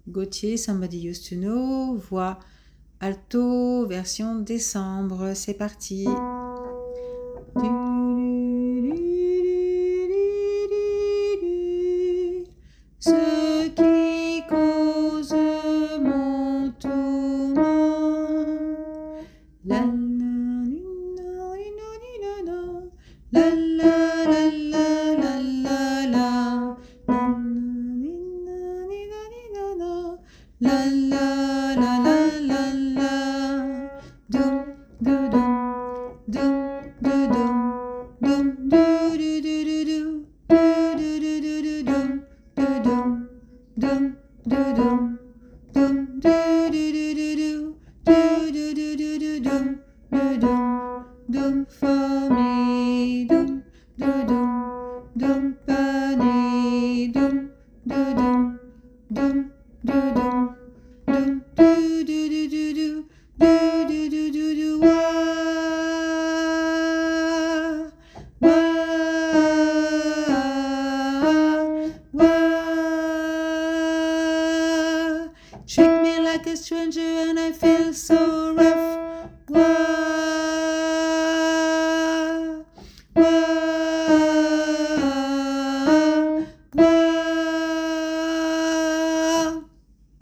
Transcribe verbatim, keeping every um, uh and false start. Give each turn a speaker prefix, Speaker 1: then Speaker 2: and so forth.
Speaker 1: Gauthier, Somebody Used to Know, voix alto, version décembre. C'est parti. Ce qui cause mon tourment. La la la la la la la la la la la la la la dum dum dum dum dum dum dum do do do do do do do do dum dum dum dum do do do do do do do do do dum dum dum for me dum dum dum bunny dum dum dum dum dum dum do do do do do do do do do do wah wah wah treat me like a stranger and I feel so rough wah